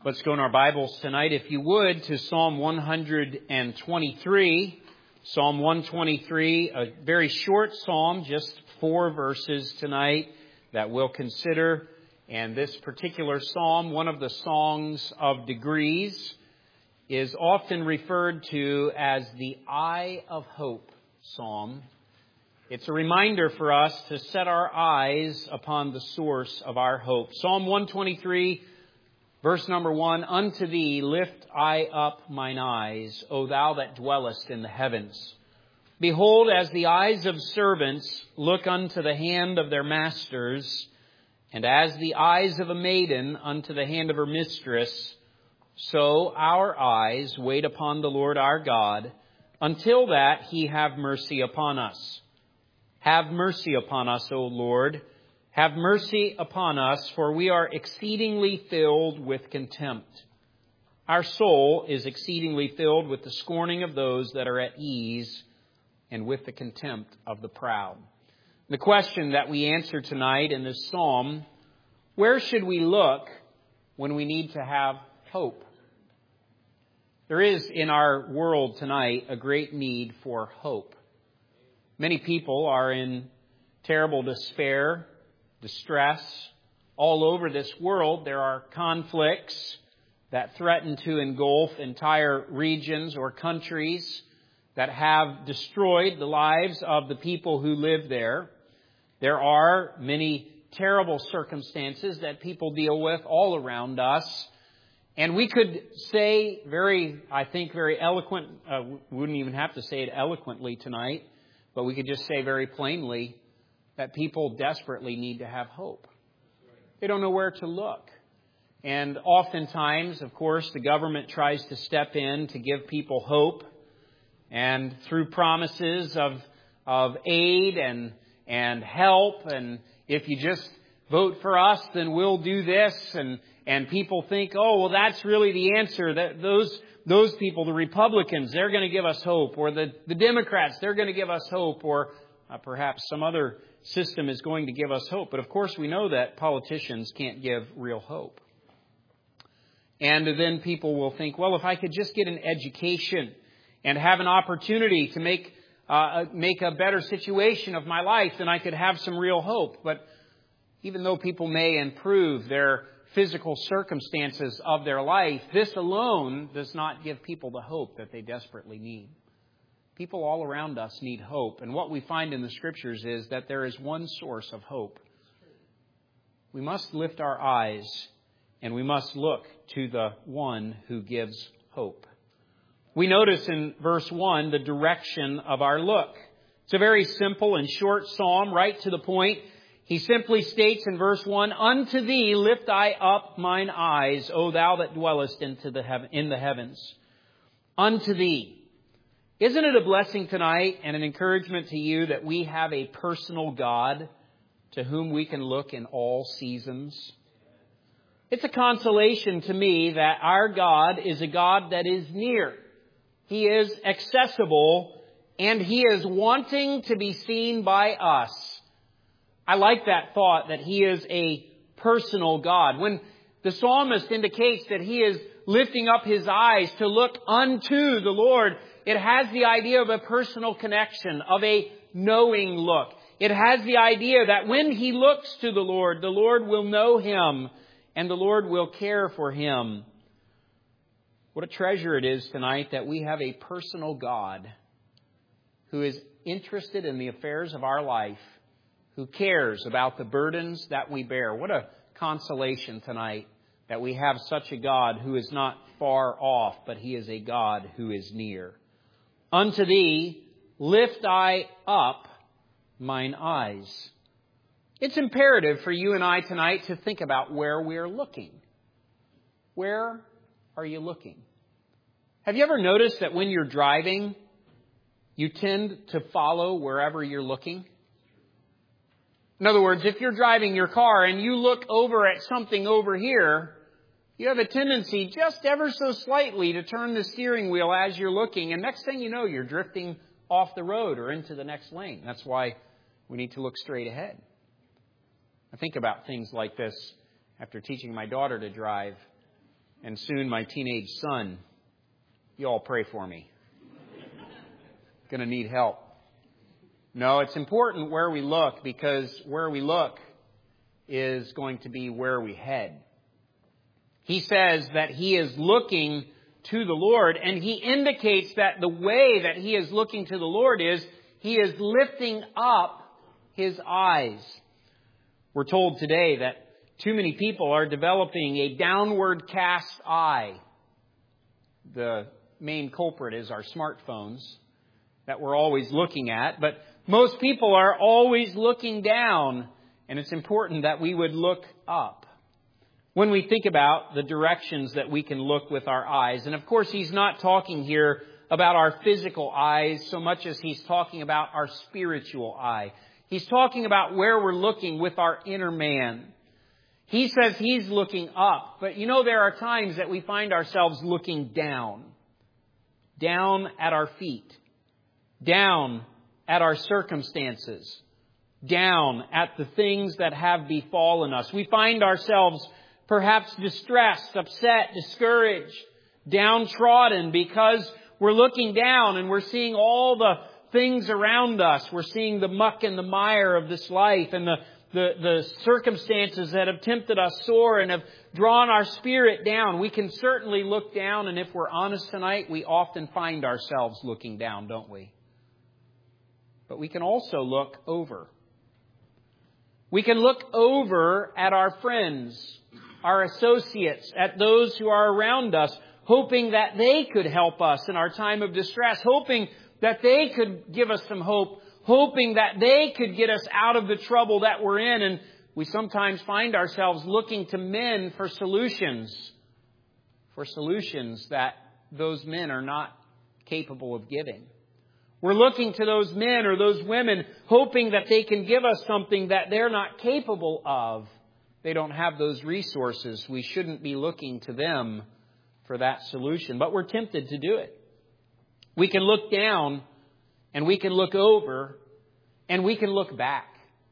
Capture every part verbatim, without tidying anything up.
Let's go in our Bibles tonight, if you would, to Psalm one twenty-three. Psalm one twenty-three, a very short psalm, just four verses tonight that we'll consider. And this particular psalm, one of the songs of degrees, is often referred to as the Eye of Hope psalm. It's a reminder for us to set our eyes upon the source of our hope. Psalm one twenty-three, verse number one, Unto thee lift I up mine eyes, O thou that dwellest in the heavens. Behold, as the eyes of servants look unto the hand of their masters, and as the eyes of a maiden unto the hand of her mistress, so our eyes wait upon the Lord our God, until that he have mercy upon us. Have mercy upon us, O Lord. Have mercy upon us, for we are exceedingly filled with contempt. Our soul is exceedingly filled with the scorning of those that are at ease and with the contempt of the proud. The question that we answer tonight in this psalm, where should we look when we need to have hope? There is in our world tonight a great need for hope. Many people are in terrible despair, distress. All over this world, there are conflicts that threaten to engulf entire regions or countries that have destroyed the lives of the people who live there. There are many terrible circumstances that people deal with all around us. And we could say very, I think, very eloquent, uh, we wouldn't even have to say it eloquently tonight, but we could just say very plainly that people desperately need to have hope. They don't know where to look. And oftentimes, of course, the government tries to step in to give people hope. And through promises of of aid and and help, and if you just vote for us, then we'll do this. And and people think, oh, well, that's really the answer. That those those people, the Republicans, they're going to give us hope, or the the Democrats, they're going to give us hope, or uh, perhaps some other system is going to give us hope. But of course, we know that politicians can't give real hope. And then people will think, well, if I could just get an education and have an opportunity to make uh, make a better situation of my life, then I could have some real hope. But even though people may improve their physical circumstances of their life, this alone does not give people the hope that they desperately need. People all around us need hope. And what we find in the Scriptures is that there is one source of hope. We must lift our eyes and we must look to the one who gives hope. We notice in verse one the direction of our look. It's a very simple and short psalm, right to the point. He simply states in verse one, Unto thee lift I up mine eyes, O thou that dwellest into the heaven, in the heavens. Unto thee. Isn't it a blessing tonight and an encouragement to you that we have a personal God to whom we can look in all seasons? It's a consolation to me that our God is a God that is near. He is accessible, and He is wanting to be seen by us. I like that thought that He is a personal God. When the psalmist indicates that he is lifting up his eyes to look unto the Lord, it has the idea of a personal connection, of a knowing look. It has the idea that when he looks to the Lord, the Lord will know him and the Lord will care for him. What a treasure it is tonight that we have a personal God who is interested in the affairs of our life, who cares about the burdens that we bear. What a consolation tonight that we have such a God who is not far off, but He is a God who is near. Unto thee lift I up mine eyes. It's imperative for you and I tonight to think about where we're looking. Where are you looking? Have you ever noticed that when you're driving, you tend to follow wherever you're looking? In other words, if you're driving your car and you look over at something over here, you have a tendency just ever so slightly to turn the steering wheel as you're looking. And next thing you know, you're drifting off the road or into the next lane. That's why we need to look straight ahead. I think about things like this after teaching my daughter to drive. and soon my teenage son. You all pray for me. Going to need help. No, it's important where we look, because where we look is going to be where we head. He says that he is looking to the Lord, and he indicates that the way that he is looking to the Lord is he is lifting up his eyes. We're told today that too many people are developing a downward cast eye. The main culprit is our smartphones that we're always looking at, but most people are always looking down, and it's important that we would look up when we think about the directions that we can look with our eyes. And of course, he's not talking here about our physical eyes so much as he's talking about our spiritual eye. He's talking about where we're looking with our inner man. He says he's looking up, but you know, there are times that we find ourselves looking down. Down at our feet. Down at our circumstances. Down at the things that have befallen us. We find ourselves perhaps distressed, upset, discouraged, downtrodden, because we're looking down and we're seeing all the things around us. We're seeing the muck and the mire of this life, and the, the, the circumstances that have tempted us sore and have drawn our spirit down. We can certainly look down, and if we're honest tonight, we often find ourselves looking down, don't we? But we can also look over. We can look over at our friends, our associates, at those who are around us, hoping that they could help us in our time of distress, hoping that they could give us some hope, hoping that they could get us out of the trouble that we're in. And we sometimes find ourselves looking to men for solutions, for solutions that those men are not capable of giving. We're looking to those men or those women, hoping that they can give us something that they're not capable of. They don't have those resources. We shouldn't be looking to them for that solution, but we're tempted to do it. We can look down, and we can look over, and we can look back.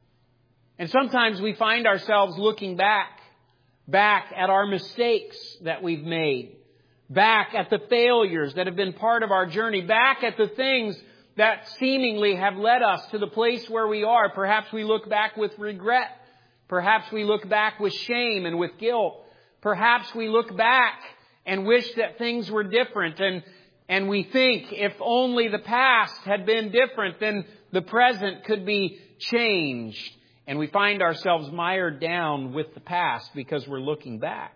And sometimes we find ourselves looking back, back at our mistakes that we've made, back at the failures that have been part of our journey, back at the things that seemingly have led us to the place where we are. Perhaps we look back with regret. Perhaps we look back with shame and with guilt. Perhaps we look back and wish that things were different. And, and we think if only the past had been different, then the present could be changed. And we find ourselves mired down with the past because we're looking back.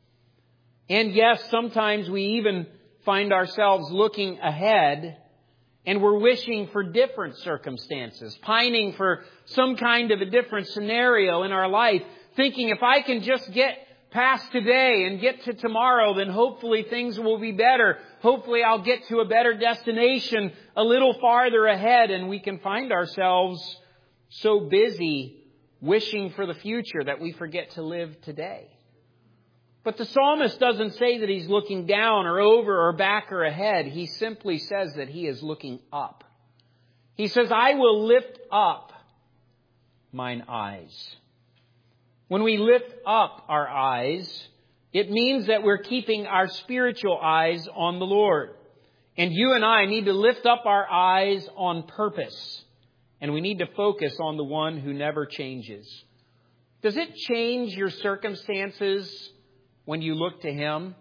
And yes, sometimes we even find ourselves looking ahead, and we're wishing for different circumstances, pining for some kind of a different scenario in our life, thinking if I can just get past today and get to tomorrow, then hopefully things will be better. Hopefully I'll get to a better destination a little farther ahead, and we can find ourselves so busy wishing for the future that we forget to live today. But the psalmist doesn't say that he's looking down or over or back or ahead. He simply says that he is looking up. He says, I will lift up mine eyes. When we lift up our eyes, it means that we're keeping our spiritual eyes on the Lord. And you and I need to lift up our eyes on purpose. And we need to focus on the one who never changes. Does it change your circumstances when you look to Him?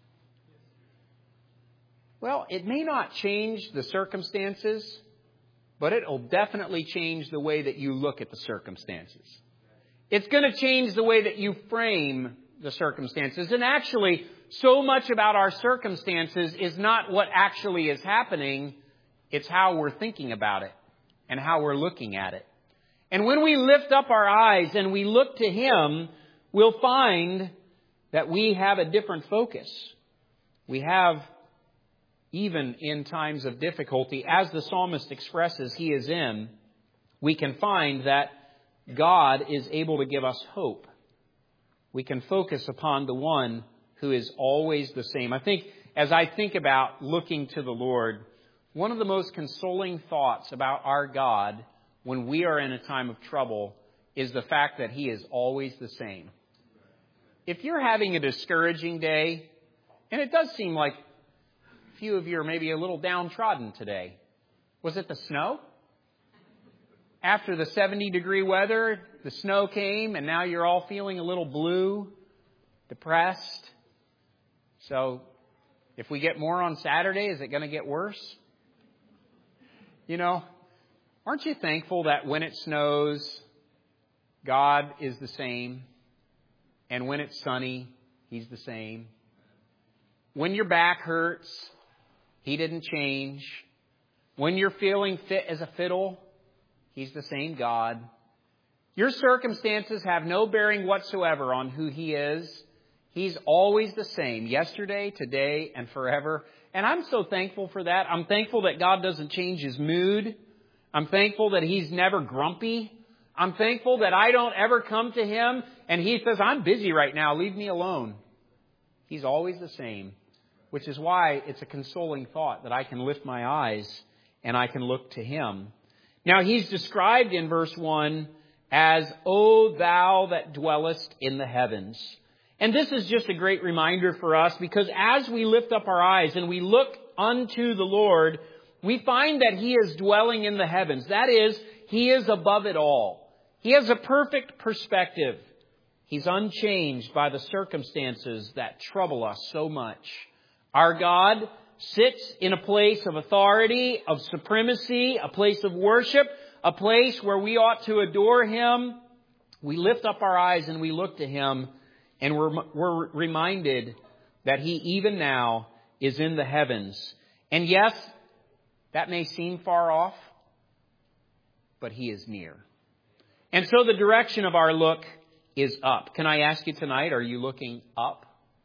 Well, it may not change the circumstances, but it will definitely change the way that you look at the circumstances. It's going to change the way that you frame the circumstances. And actually, so much about our circumstances is not what actually is happening. It's how we're thinking about it and how we're looking at it. And when we lift up our eyes and we look to Him, we'll find that we have a different focus. We have, even in times of difficulty, as the psalmist expresses he is in, we can find that God is able to give us hope. We can focus upon the one who is always the same. I think as I think about looking to the Lord, one of the most consoling thoughts about our God when we are in a time of trouble is the fact that He is always the same. If you're having a discouraging day, And it does seem like a few of you are maybe a little downtrodden today. Was it the snow? After the seventy degree weather, the snow came and now you're all feeling a little blue, depressed. So if we get more on Saturday, is it going to get worse? You know, aren't you thankful that when it snows, God is the same? And when it's sunny, He's the same. When your back hurts, He didn't change. When you're feeling fit as a fiddle, He's the same God. Your circumstances have no bearing whatsoever on who He is. He's always the same, yesterday, today, and forever. And I'm so thankful for that. I'm thankful that God doesn't change His mood. I'm thankful that He's never grumpy. I'm thankful that I don't ever come to Him and He says, I'm busy right now, leave me alone. He's always the same, which is why it's a consoling thought that I can lift my eyes and I can look to Him. Now, He's described in verse one as, O thou that dwellest in the heavens. And this is just a great reminder for us, because as we lift up our eyes and we look unto the Lord, we find that He is dwelling in the heavens. That is, He is above it all. He has a perfect perspective. He's unchanged by the circumstances that trouble us so much. Our God sits in a place of authority, of supremacy, a place of worship, a place where we ought to adore Him. We lift up our eyes and we look to Him, and we're, we're reminded that He even now is in the heavens. And yes, that may seem far off, but He is near. And so the direction of our look is up. Can I ask you tonight, are you looking up?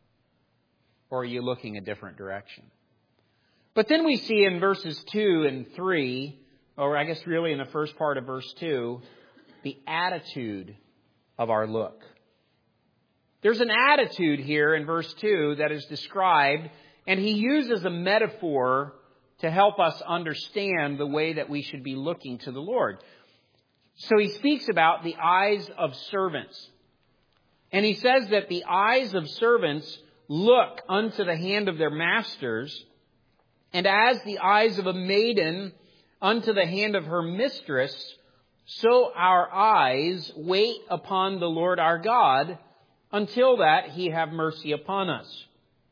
Or are you looking a different direction? But then we see in verses two and three, or I guess really in the first part of verse two, the attitude of our look. There's an attitude here in verse two that is described, and he uses a metaphor to help us understand the way that we should be looking to the Lord. So he speaks about the eyes of servants. And he says that the eyes of servants look unto the hand of their masters, and as the eyes of a maiden unto the hand of her mistress, so our eyes wait upon the Lord our God, until that He have mercy upon us.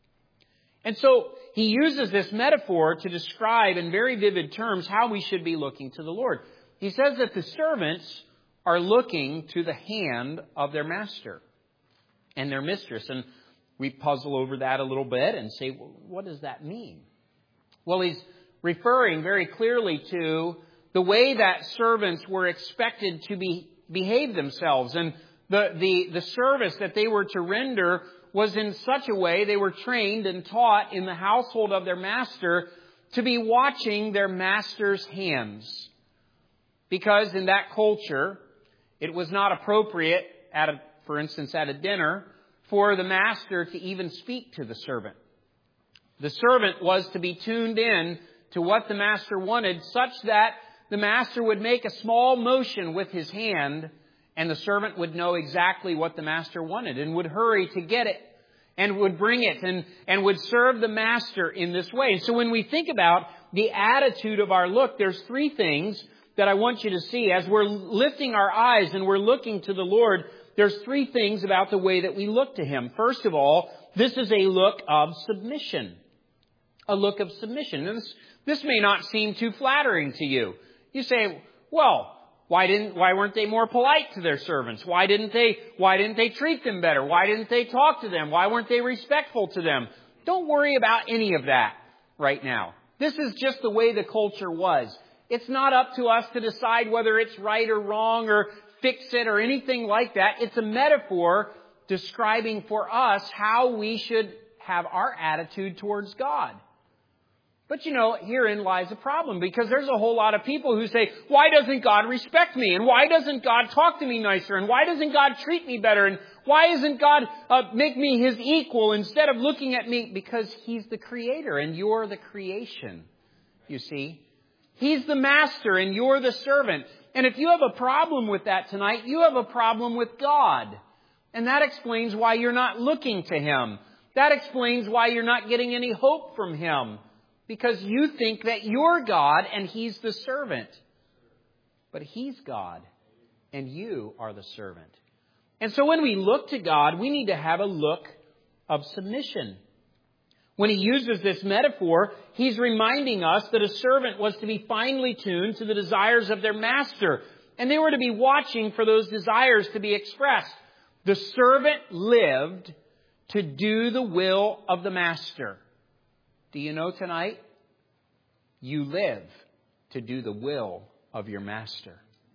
And so he uses this metaphor to describe in very vivid terms how we should be looking to the Lord. He says that the servants are looking to the hand of their master and their mistress. And we puzzle over that a little bit and say, well, what does that mean? Well, he's referring very clearly to the way that servants were expected to be, behave themselves. And the, the, the service that they were to render was in such a way, they were trained and taught in the household of their master to be watching their master's hands. Because in that culture, it was not appropriate, at a, for instance, at a dinner, for the master to even speak to the servant. The servant was to be tuned in to what the master wanted, such that the master would make a small motion with his hand, and the servant would know exactly what the master wanted and would hurry to get it and would bring it and, and would serve the master in this way. And so when we think about the attitude of our look, there's three things that I want you to see. As we're lifting our eyes and we're looking to the Lord, there's three things about the way that we look to Him. First of all, this is a look of submission. A look of submission. And this, this may not seem too flattering to you. You say, well, why didn't, why weren't they more polite to their servants? Why didn't they, why didn't they treat them better? Why didn't they talk to them? Why weren't they respectful to them? Don't worry about any of that right now. This is just the way the culture was. It's not up to us to decide whether it's right or wrong or fix it or anything like that. It's a metaphor describing for us how we should have our attitude towards God. But you know, herein lies a problem, because there's a whole lot of people who say, why doesn't God respect me? And why doesn't God talk to me nicer? And why doesn't God treat me better? And why doesn't God uh, make me His equal instead of looking at me? Because He's the creator and you're the creation, you see. He's the master and you're the servant. And if you have a problem with that tonight, you have a problem with God. And that explains why you're not looking to Him. That explains why you're not getting any hope from Him, because you think that you're God and He's the servant. But He's God and you are the servant. And so when we look to God, we need to have a look of submission. When He uses this metaphor, He's reminding us that a servant was to be finely tuned to the desires of their master. And they were to be watching for those desires to be expressed. The servant lived to do the will of the master. Do you know tonight? You live to do the will of your master.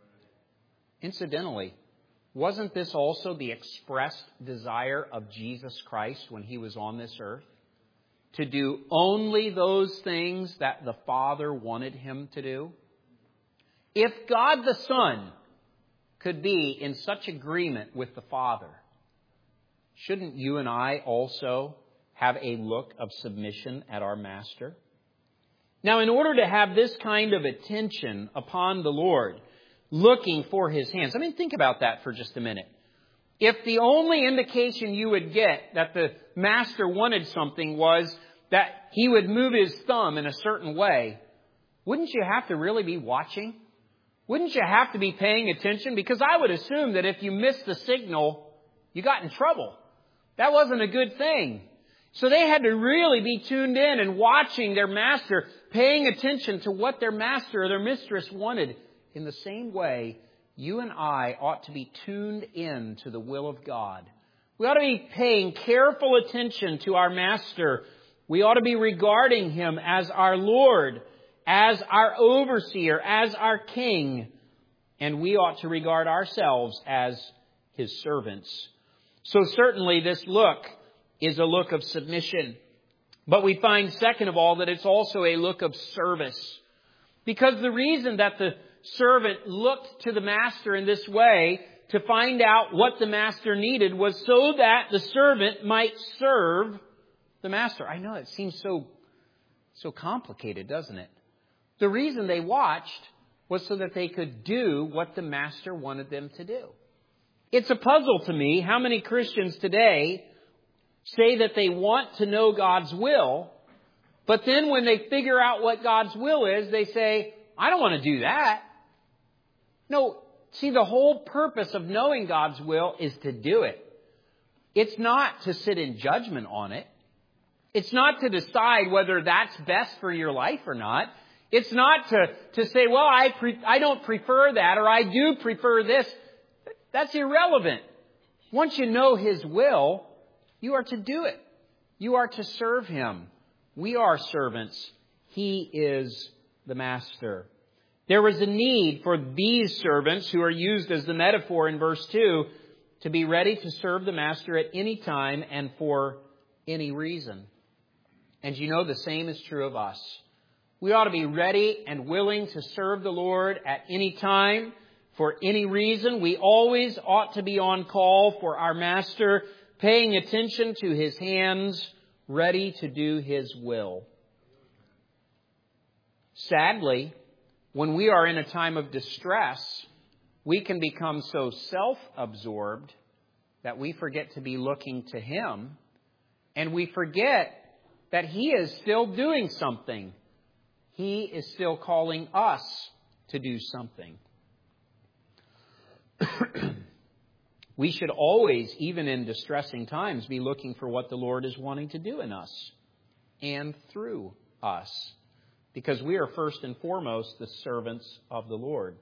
Incidentally, wasn't this also the expressed desire of Jesus Christ when He was on this earth? To do only those things that the Father wanted Him to do? If God the Son could be in such agreement with the Father, shouldn't you and I also have a look of submission at our Master? Now, in order to have this kind of attention upon the Lord, looking for His hands, I mean, think about that for just a minute. If the only indication you would get that the Master wanted something was that He would move His thumb in a certain way, wouldn't you have to really be watching? Wouldn't you have to be paying attention? Because I would assume that if you missed the signal, you got in trouble. That wasn't a good thing. So they had to really be tuned in and watching their master, paying attention to what their master or their mistress wanted. In the same way, you and I ought to be tuned in to the will of God. We ought to be paying careful attention to our master. We ought to be regarding Him as our Lord, as our overseer, as our king. And we ought to regard ourselves as His servants. So certainly this look is a look of submission. But we find, second of all, that it's also a look of service. Because the reason that the servant looked to the master in this way to find out what the master needed was so that the servant might serve the master. I know it seems so, so complicated, doesn't it? The reason they watched was so that they could do what the master wanted them to do. It's a puzzle to me how many Christians today say that they want to know God's will, but then when they figure out what God's will is, they say, I don't want to do that. No, see, the whole purpose of knowing God's will is to do it. It's not to sit in judgment on it. It's not to decide whether that's best for your life or not. It's not to, to say, well, I pre- I don't prefer that, or I do prefer this. That's irrelevant. Once you know His will, you are to do it. You are to serve Him. We are servants. He is the master. There was a need for these servants, who are used as the metaphor in verse two, to be ready to serve the master at any time and for any reason. And you know the same is true of us. We ought to be ready and willing to serve the Lord at any time, for any reason. We always ought to be on call for our master, paying attention to His hands, ready to do His will. Sadly, when we are in a time of distress, we can become so self-absorbed that we forget to be looking to Him, and we forget that He is still doing something. He is still calling us to do something. We should always, even in distressing times, be looking for what the Lord is wanting to do in us and through us, because we are first and foremost the servants of the Lord.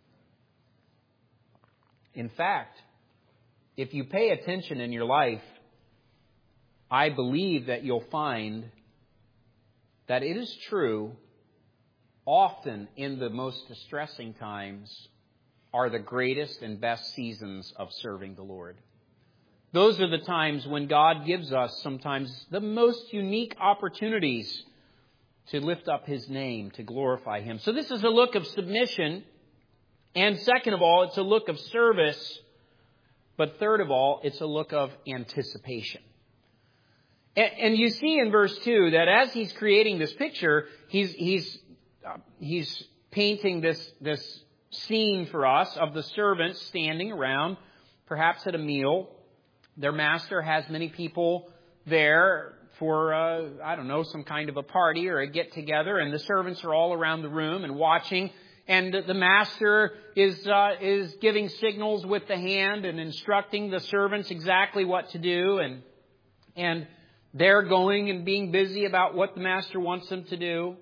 In fact, if you pay attention in your life, I believe that you'll find that it is true, often in the most distressing times are the greatest and best seasons of serving the Lord. Those are the times when God gives us sometimes the most unique opportunities to lift up His name, to glorify Him. So this is a look of submission. And second of all, it's a look of service. But third of all, it's a look of anticipation. And, and you see in verse two that as he's creating this picture, he's he's uh, he's painting this this scene for us of the servants standing around, perhaps at a meal. Their master has many people there for, uh, I don't know, some kind of a party or a get-together, and the servants are all around the room and watching, and the master is uh, is giving signals with the hand and instructing the servants exactly what to do, and and they're going and being busy about what the master wants them to do.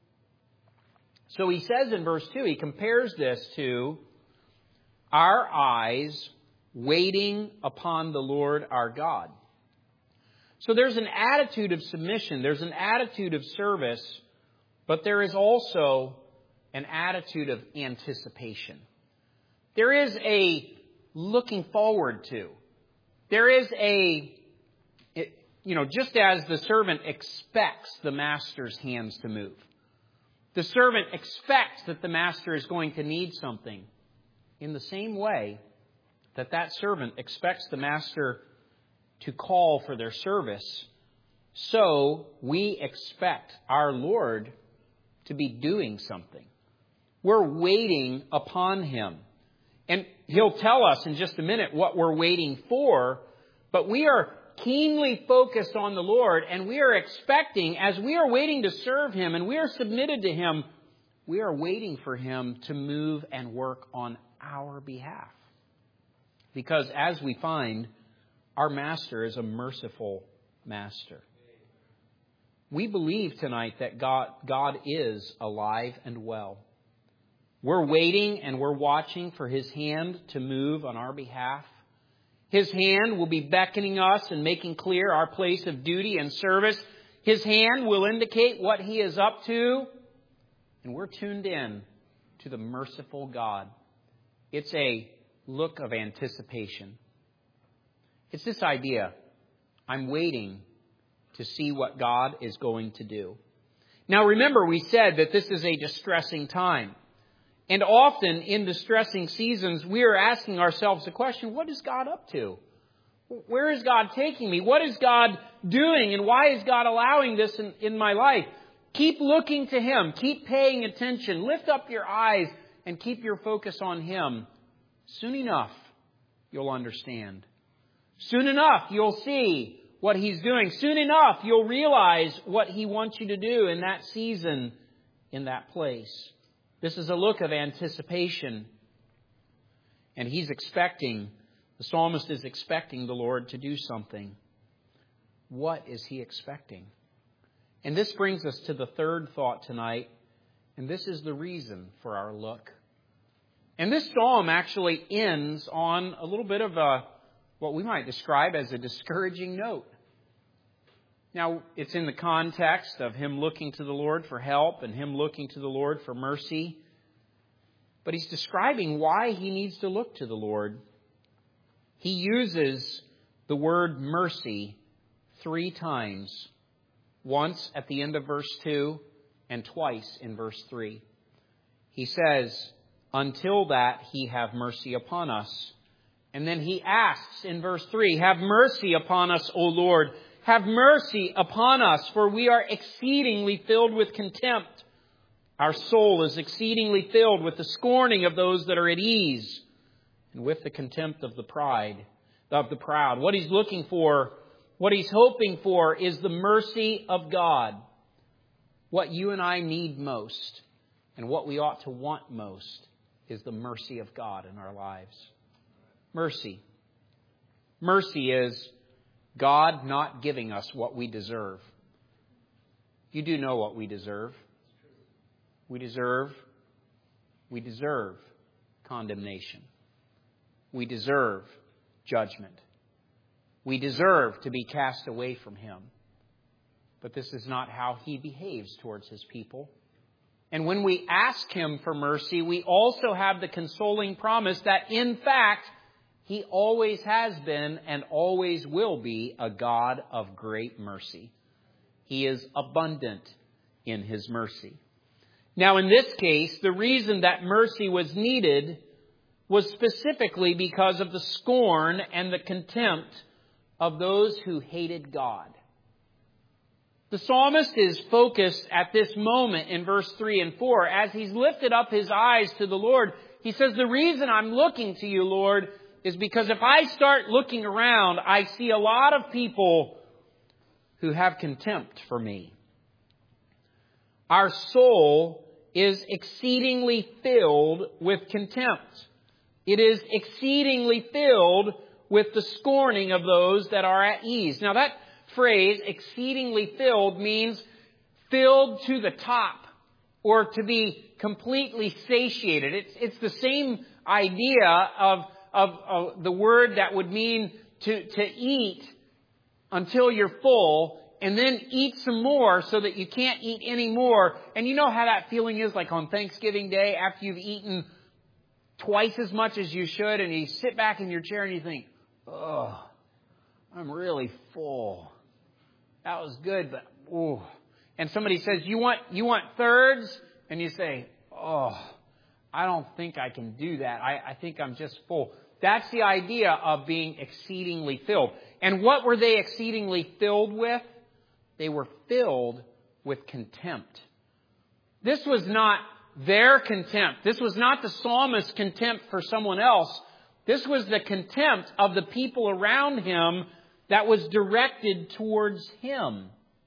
So he says in verse two, he compares this to our eyes waiting upon the Lord our God. So there's an attitude of submission, there's an attitude of service, but there is also an attitude of anticipation. There is a looking forward to. There is a, you know, just as the servant expects the master's hands to move. The servant expects that the master is going to need something. In the same way that that servant expects the master to call for their service, so we expect our Lord to be doing something. We're waiting upon Him. And He'll tell us in just a minute what we're waiting for, but we are keenly focused on the Lord, and we are expecting, as we are waiting to serve Him and we are submitted to Him, we are waiting for Him to move and work on our behalf. Because as we find, our Master is a merciful Master. We believe tonight that God, God is alive and well. We're waiting and we're watching for His hand to move on our behalf. His hand will be beckoning us and making clear our place of duty and service. His hand will indicate what He is up to. And we're tuned in to the merciful God. It's a look of anticipation. It's this idea, I'm waiting to see what God is going to do. Now remember, we said that this is a distressing time. And often in distressing seasons, we are asking ourselves the question, what is God up to? Where is God taking me? What is God doing? And why is God allowing this in, in my life? Keep looking to Him. Keep paying attention. Lift up your eyes and keep your focus on Him. Soon enough, you'll understand. Soon enough, you'll see what He's doing. Soon enough, you'll realize what He wants you to do in that season, in that place. This is a look of anticipation. And he's expecting, the psalmist is expecting the Lord to do something. What is he expecting? And this brings us to the third thought tonight. And this is the reason for our look. And this psalm actually ends on a little bit of a, what we might describe as a discouraging note. Now, it's in the context of him looking to the Lord for help and him looking to the Lord for mercy. But he's describing why he needs to look to the Lord. He uses the word mercy three times. Once at the end of verse two and twice in verse three. He says, until that he have mercy upon us. And then he asks in verse three, have mercy upon us, O Lord. Have mercy upon us, for we are exceedingly filled with contempt. Our soul is exceedingly filled with the scorning of those that are at ease, and with the contempt of the pride, of the proud. What he's looking for, what he's hoping for, is the mercy of God. What you and I need most, and what we ought to want most, is the mercy of God in our lives. Mercy. Mercy is God not giving us what we deserve. You do know what we deserve. We deserve, we deserve condemnation. We deserve judgment. We deserve to be cast away from Him. But this is not how He behaves towards His people. And when we ask Him for mercy, we also have the consoling promise that, in fact, He always has been and always will be a God of great mercy. He is abundant in His mercy. Now, in this case, the reason that mercy was needed was specifically because of the scorn and the contempt of those who hated God. The psalmist is focused at this moment in verse three and four. As he's lifted up his eyes to the Lord, he says, the reason I'm looking to you, Lord, is because if I start looking around, I see a lot of people who have contempt for me. Our soul is exceedingly filled with contempt. It is exceedingly filled with the scorning of those that are at ease. Now that phrase, exceedingly filled, means filled to the top or to be completely satiated. It's, it's the same idea of, of, of the word that would mean to, to eat until you're full and then eat some more so that you can't eat any more. And you know how that feeling is like on Thanksgiving Day after you've eaten twice as much as you should and you sit back in your chair and you think, oh, I'm really full. That was good, but ooh. And somebody says, you want you want thirds? And you say, oh, I don't think I can do that. I, I think I'm just full. That's the idea of being exceedingly filled. And what were they exceedingly filled with? They were filled with contempt. This was not their contempt. This was not the psalmist's contempt for someone else. This was the contempt of the people around him that was directed towards him.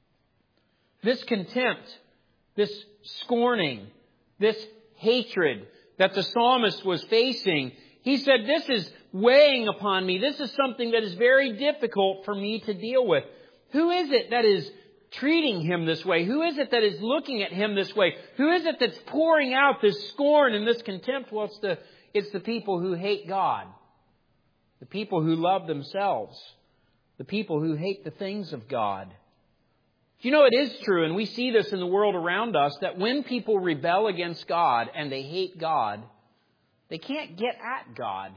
This contempt, this scorning, this hatred that the psalmist was facing, he said, this is weighing upon me. This is something that is very difficult for me to deal with. Who is it that is treating him this way? Who is it that is looking at him this way? Who is it that's pouring out this scorn and this contempt? Well, it's the, it's the people who hate God. The people who love themselves. The people who hate the things of God. You know, it is true, and we see this in the world around us, that when people rebel against God and they hate God, they can't get at God.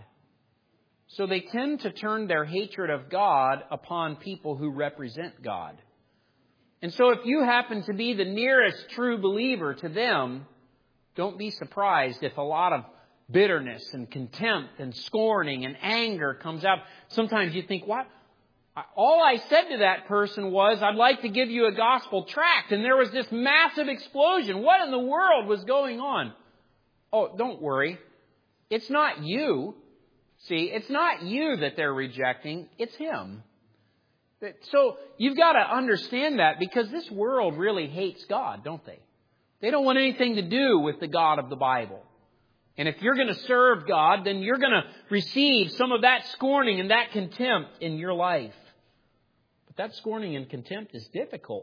So they tend to turn their hatred of God upon people who represent God. And so if you happen to be the nearest true believer to them, don't be surprised if a lot of bitterness and contempt and scorning and anger comes out. Sometimes you think, what? All I said to that person was, I'd like to give you a gospel tract. And there was this massive explosion. What in the world was going on? Oh, don't worry. It's not you. See, it's not you that they're rejecting. It's him. So you've got to understand that, because this world really hates God, don't they? They don't want anything to do with the God of the Bible. And if you're going to serve God, then you're going to receive some of that scorning and that contempt in your life. But that scorning and contempt is difficult.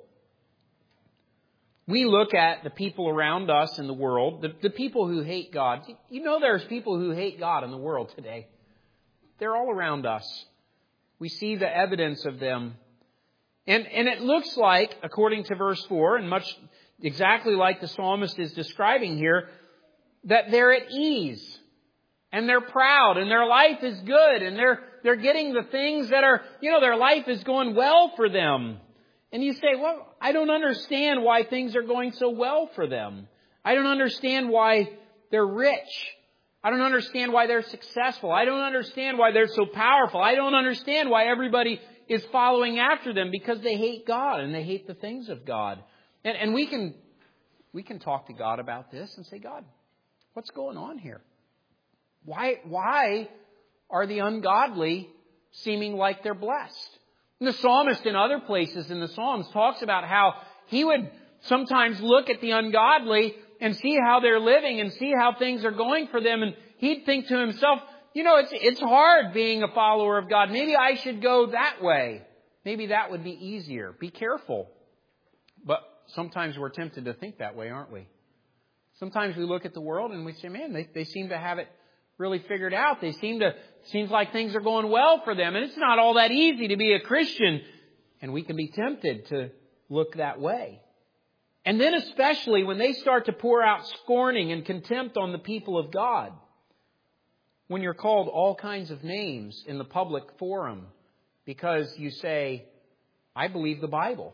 We look at the people around us in the world, the, the people who hate God. You know there's people who hate God in the world today. They're all around us. We see the evidence of them. And, and it looks like, according to verse four, and much exactly like the psalmist is describing here, that they're at ease. And they're proud. And their life is good. And they're, they're getting the things that are, you know, their life is going well for them. And you say, well, I don't understand why things are going so well for them. I don't understand why they're rich. I don't understand why they're successful. I don't understand why they're so powerful. I don't understand why everybody is following after them, because they hate God and they hate the things of God. And, and we can, we can talk to God about this and say, God, what's going on here? Why, why are the ungodly seeming like they're blessed? And the psalmist in other places in the Psalms talks about how he would sometimes look at the ungodly and see how they're living and see how things are going for them. And he'd think to himself, you know, it's it's hard being a follower of God. Maybe I should go that way. Maybe that would be easier. Be careful. But sometimes we're tempted to think that way, aren't we? Sometimes we look at the world and we say, man, they, they seem to have it really figured out. They seem to, seems like things are going well for them. And it's not all that easy to be a Christian. And we can be tempted to look that way. And then especially when they start to pour out scorning and contempt on the people of God. When you're called all kinds of names in the public forum because you say, I believe the Bible.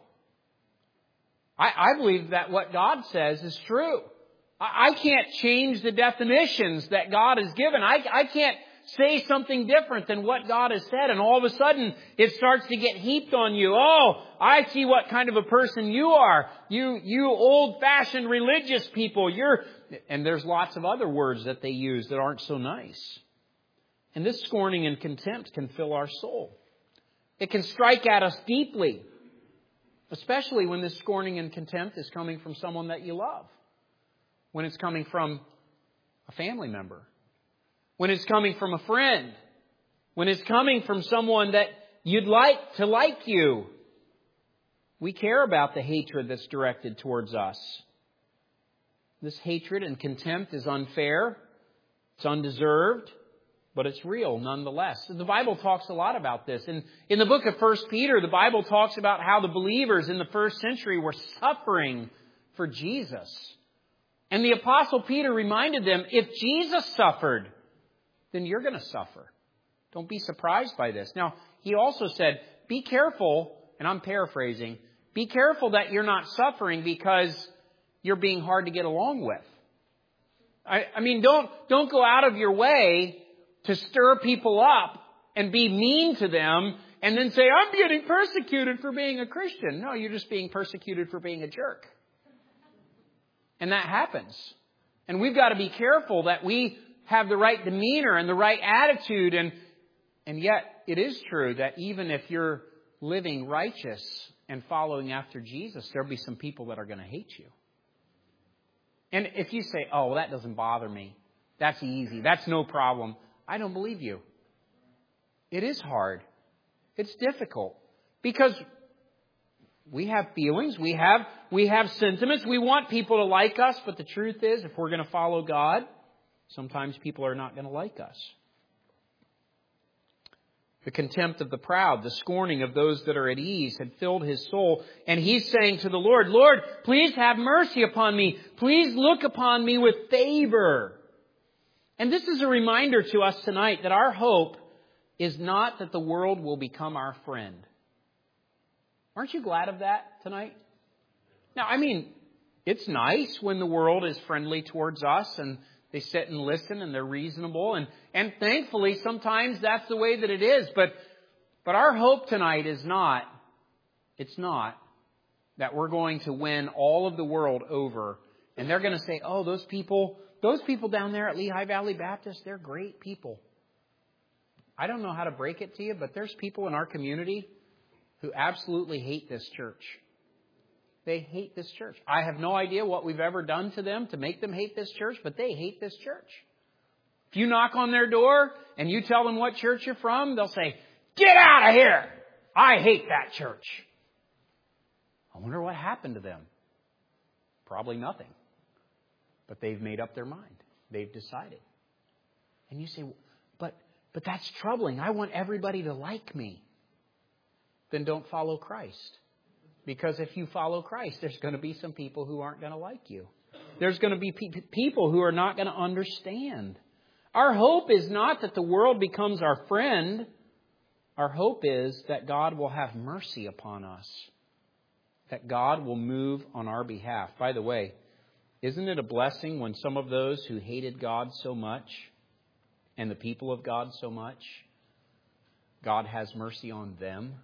I, I believe that what God says is true. I, I can't change the definitions that God has given. I, I can't say something different than what God has said. And all of a sudden, it starts to get heaped on you. Oh, I see what kind of a person you are. You, you old-fashioned religious people. You're, and there's lots of other words that they use that aren't so nice. And this scorning and contempt can fill our soul. It can strike at us deeply. Especially when this scorning and contempt is coming from someone that you love. When it's coming from a family member. When it's coming from a friend. When it's coming from someone that you'd like to like you. We care about the hatred that's directed towards us. This hatred and contempt is unfair. It's undeserved. But it's real nonetheless. The Bible talks a lot about this. In, in the book of First Peter, the Bible talks about how the believers in the first century were suffering for Jesus. And the Apostle Peter reminded them, if Jesus suffered, then you're going to suffer. Don't be surprised by this. Now, he also said, be careful, and I'm paraphrasing, be careful that you're not suffering because you're being hard to get along with. I, I mean, don't, don't go out of your way to stir people up and be mean to them and then say, I'm getting persecuted for being a Christian. No, you're just being persecuted for being a jerk. And that happens. And we've got to be careful that we have the right demeanor and the right attitude. And, and yet it is true that even if you're living righteous and following after Jesus, there'll be some people that are going to hate you. And if you say, oh, well, that doesn't bother me. That's easy. That's no problem. I don't believe you. It is hard. It's difficult. Because we have feelings. We have, we have sentiments. We want people to like us. But the truth is, if we're going to follow God, sometimes people are not going to like us. The contempt of the proud, the scorning of those that are at ease had filled his soul. And he's saying to the Lord, Lord, please have mercy upon me. Please look upon me with favor. And this is a reminder to us tonight that our hope is not that the world will become our friend. Aren't you glad of that tonight? Now, I mean, it's nice when the world is friendly towards us and they sit and listen and they're reasonable. And, and thankfully, sometimes that's the way that it is. But, but our hope tonight is not, it's not that we're going to win all of the world over. And they're going to say, oh, those people... Those people down there at Lehigh Valley Baptist, they're great people. I don't know how to break it to you, but there's people in our community who absolutely hate this church. They hate this church. I have no idea what we've ever done to them to make them hate this church, but they hate this church. If you knock on their door and you tell them what church you're from, they'll say, get out of here! I hate that church. I wonder what happened to them. Probably nothing. But they've made up their mind. They've decided. And you say, but but that's troubling. I want everybody to like me. Then don't follow Christ. Because if you follow Christ, there's going to be some people who aren't going to like you. There's going to be pe- people who are not going to understand. Our hope is not that the world becomes our friend. Our hope is that God will have mercy upon us. That God will move on our behalf. By the way, isn't it a blessing when some of those who hated God so much and the people of God so much, God has mercy on them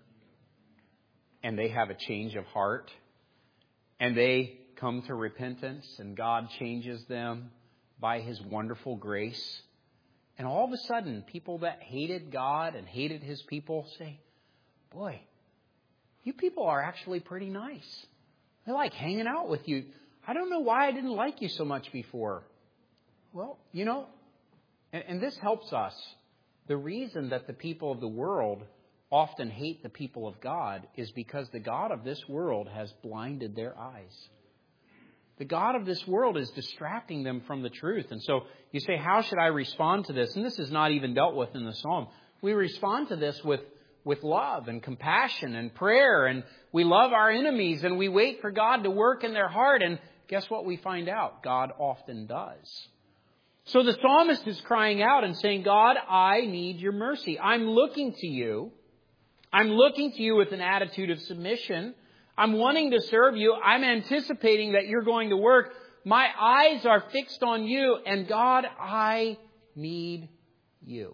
and they have a change of heart and they come to repentance and God changes them by His wonderful grace. And all of a sudden, people that hated God and hated His people say, boy, you people are actually pretty nice. They like hanging out with you. I don't know why I didn't like you so much before. Well, you know, and, and this helps us. The reason that the people of the world often hate the people of God is because the God of this world has blinded their eyes. The God of this world is distracting them from the truth. And so you say, how should I respond to this? And this is not even dealt with in the psalm. We respond to this with, with love and compassion and prayer. And we love our enemies and we wait for God to work in their heart. And guess what we find out? God often does. So the psalmist is crying out and saying, God, I need your mercy. I'm looking to you. I'm looking to you with an attitude of submission. I'm wanting to serve you. I'm anticipating that you're going to work. My eyes are fixed on you. And God, I need you.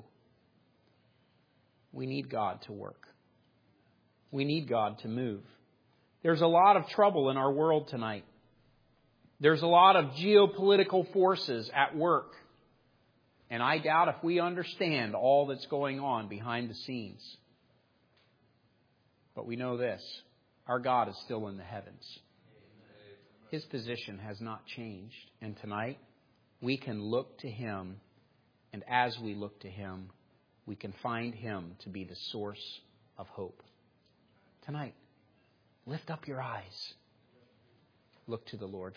We need God to work. We need God to move. There's a lot of trouble in our world tonight. There's a lot of geopolitical forces at work. And I doubt if we understand all that's going on behind the scenes. But we know this. Our God is still in the heavens. His position has not changed. And tonight, we can look to Him, and as we look to Him, we can find Him to be the source of hope. Tonight, lift up your eyes. Look to the Lord.